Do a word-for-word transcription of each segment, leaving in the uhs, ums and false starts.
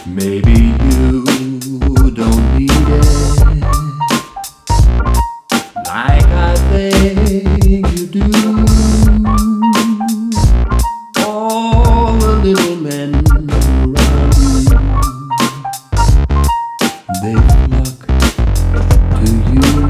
Maybe you don't need it like I think you do. All the little men around you, they flock to you.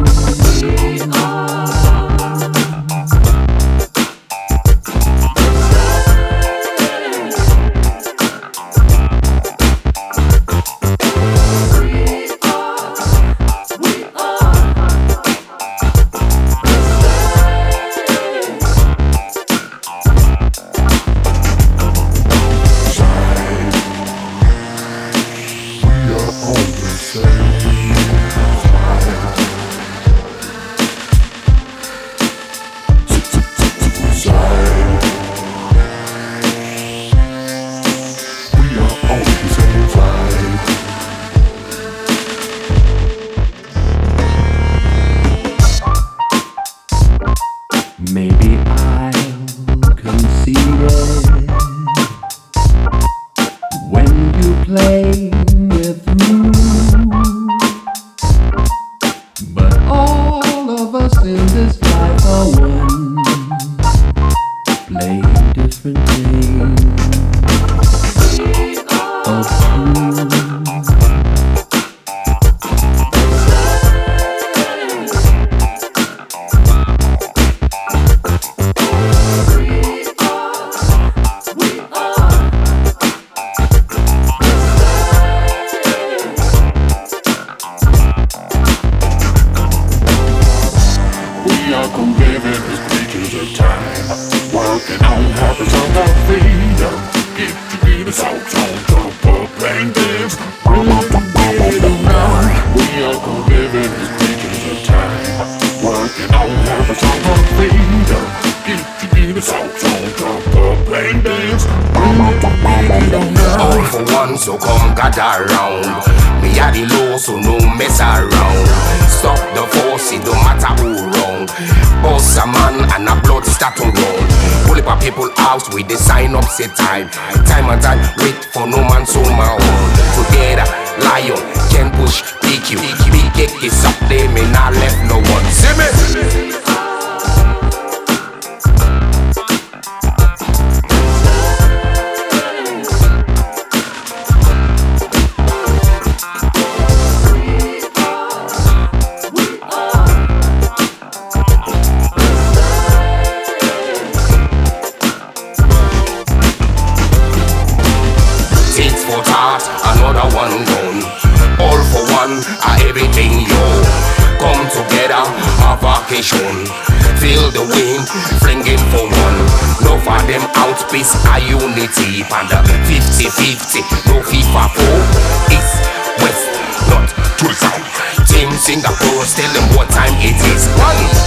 Maybe I'll concede it when you play with rules, but all of us in this life are one, playing different games of truth. Come living as creatures of time, working on habits of our freedom. Get your feet us out on top of playing games. Really get it now. We are come living as creatures of time, working on habits of our freedom. Get your feet us out on top of playing games. Really get it now. All for one, so come gather round. Me a the low, so no mess around. Stop the force, it don't matter who wrong. Boss a man and a blood start to run. Pull up a people house with the sign up say time. Time and time, wait for no man so my own. Together, lion, can push, P Q. Big cake is up there, me not left no one. See me? Another one gone. All for one, a everything yo. Come together, a vacation. Feel the wind, flinging for one. No for them out, peace, a unity. And the fifty fifty, no FIFA four. East, west, north, to south. Team Singapore, tell them what time it is. One.